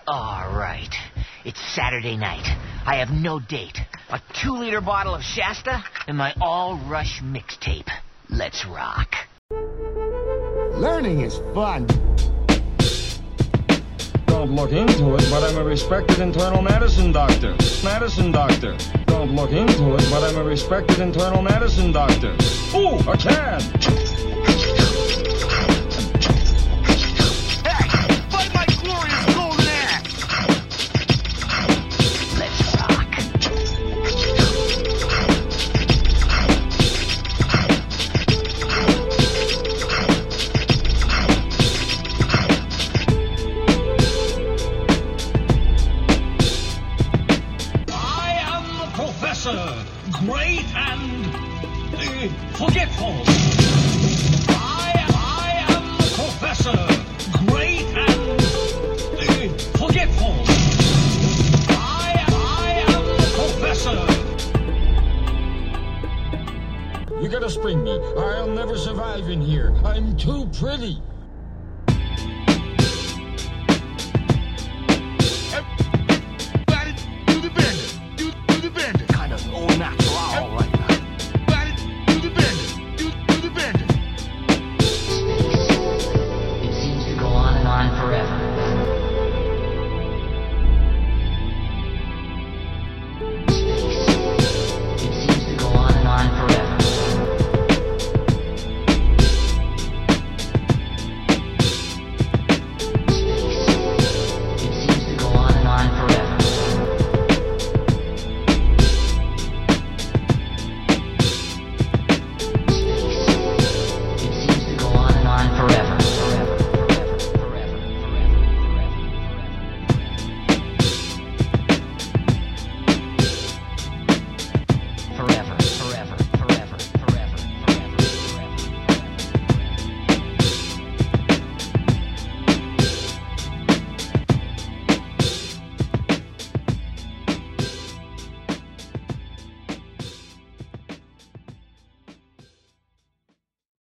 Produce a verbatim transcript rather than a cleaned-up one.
All right. It's Saturday night. I have no date. A two-liter bottle of Shasta and my all-rush mixtape. Let's rock. Learning is fun. Don't look into it, but I'm a respected internal medicine doctor. Medicine doctor. Don't look into it, but I'm a respected internal medicine doctor. Ooh, a can! Great and uh, forgetful. I, I am the professor. Great and uh, forgetful. I, I am the professor. You gotta spring me. I'll never survive in here. I'm too pretty.